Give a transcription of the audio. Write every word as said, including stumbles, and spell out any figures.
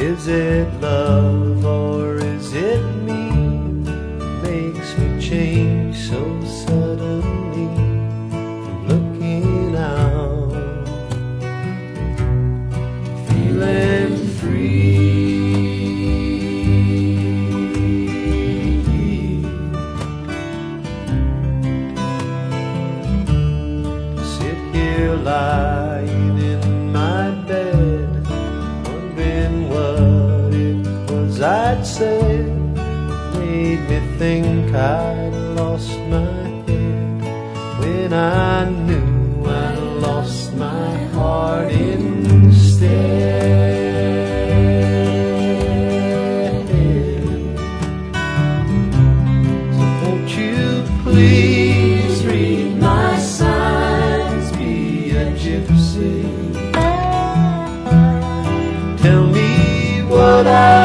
Is it love or is it me? Makes me change so suddenly from looking out, feeling free. Sit here lying in my bed, wondering what it was I'd said. Made me think I'd lost my head when I knew I lost my heart instead. So won't you please read my signs, be a gypsy. Tell me what I